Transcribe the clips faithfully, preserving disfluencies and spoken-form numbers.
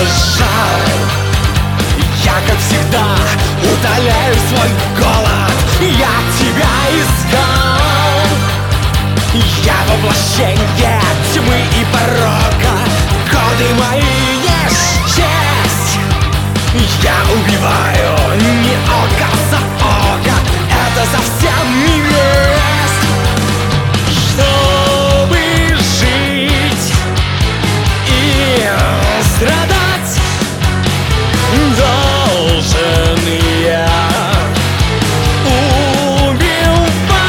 жал. Я, как всегда, утоляю свой голод. Я тебя искал. Я воплощение тьмы и порока. Годы мои не счесть. Я убиваю не око за око. Это совсем не месть. Чтобы жить и страдать, должен я убивать.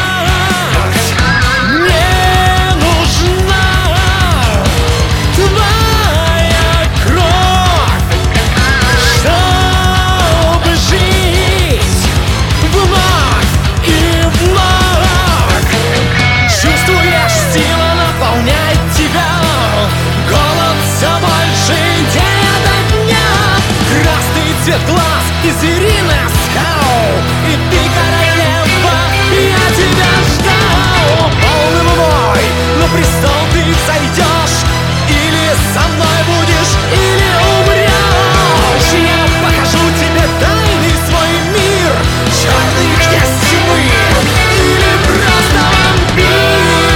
Мне нужна твоя кровь, чтобы жить вновь и вновь. Чувствуешь, сила наполняет тебя. Голод все больше день ото дня. Красный цвет глаз и звериный скал. И ты королева, я тебя ждал. Полный мой, на престол ты взойдешь. Или со мной будешь, или умрешь. Я покажу тебе тайный свой мир. Черный князь тьмы или просто вампир.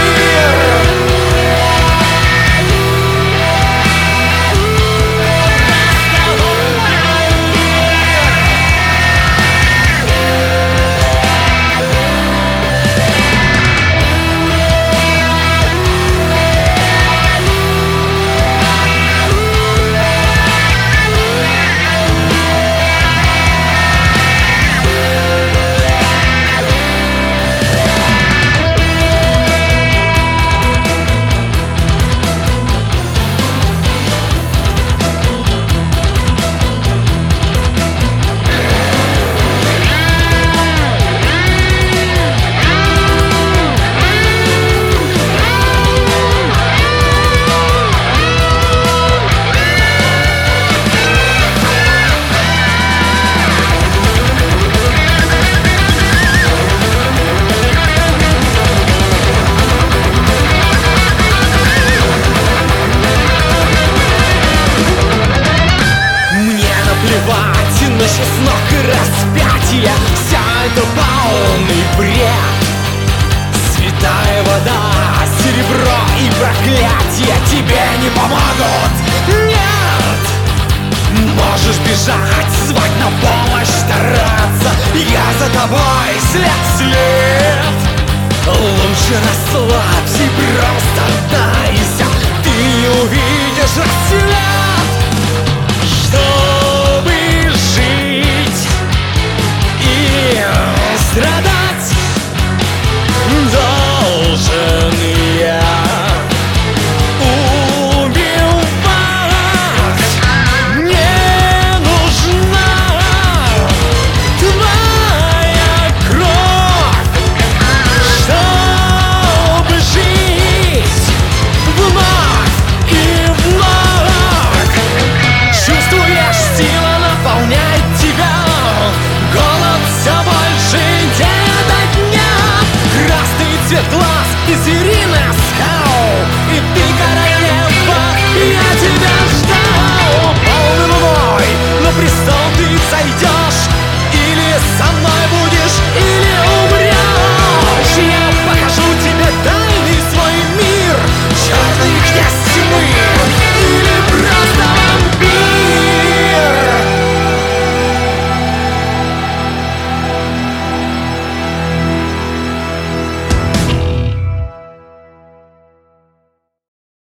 На чеснок и распятие, вся это полный бред. Святая вода, серебро и проклятие тебе не помогут. Нет! Можешь бежать, звать на помощь, стараться. Я за тобой след в след. Лучше расслабься и просто дайся. Ты не увидишь Россию.